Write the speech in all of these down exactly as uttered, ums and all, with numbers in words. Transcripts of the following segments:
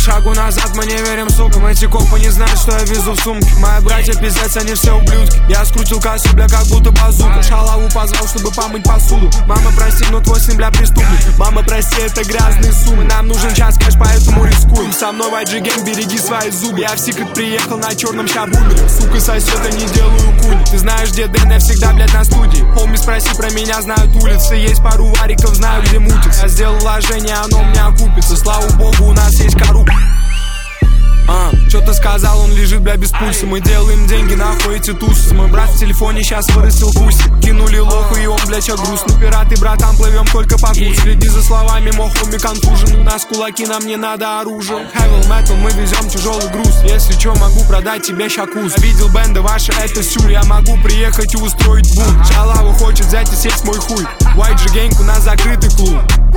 шагу назад, мы не верим, сука. Эти копы не знают, что я везу в сумке. Мои братья пиздец, они все ублюдки. Я скрутил кассу, бля, как будто базука. Шалаву позвал, чтобы помыть посуду. Мама, прости, но твой сын, бля, преступник. Мама, прости, это грязные суммы. Нам нужен час, кэш, поэтому рискуем. Со мной в ай джи Gang, береги свои зубы. Я в секрет приехал на черном щабуме. Сука сосет, я не делаю куни. Ты знаешь, где Дэн, я всегда, блядь, на студии. Хоми, спроси про меня, знают улицы. Есть пару вариков, знаю, где мутится. Я сделал вложение, оно мне окупится. Слава богу, у нас есть коррупция. А, чё ты сказал, он лежит, бля, без пульса. Мы делаем деньги, нахуй эти тусы. Мой брат в телефоне сейчас вырастил куси. Кинули лоху, и он, бля, чё грустный. Пираты, братан, плывем только по курсу. Следи за словами, мой хоми конфужен. У нас кулаки, нам не надо оружие. Heavy metal, мы везем тяжелый груз. Если чё, могу продать тебе щакуз. Видел бенды ваши, это сюр. Я могу приехать и устроить бунт. Шалава хочет взять и сесть мой хуй. В ай джи Gang у нас закрытый клуб.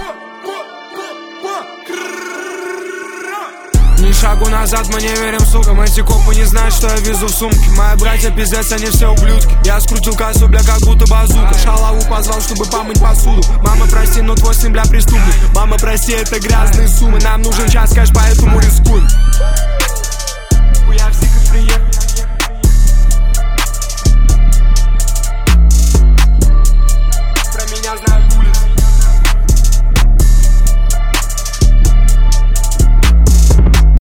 Ни шагу назад, мы не верим, сука. Эти копы не знают, что я везу в сумке. Мои братья пиздец, они все ублюдки. Я скрутил кассу, бля, как будто базука. Шалаву позвал, чтобы помыть посуду. Мама, прости, но твой сын, бля, преступник. Мама, прости, это грязные суммы. Нам нужен час, кэш, поэтому рискуем. Я в секрет приехал.